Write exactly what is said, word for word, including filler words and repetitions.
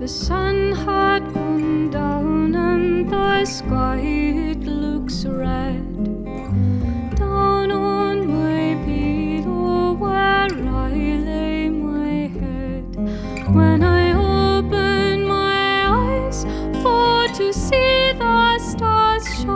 The sun had gone down and the sky it looks red. Down on my pillow where I lay my head, when I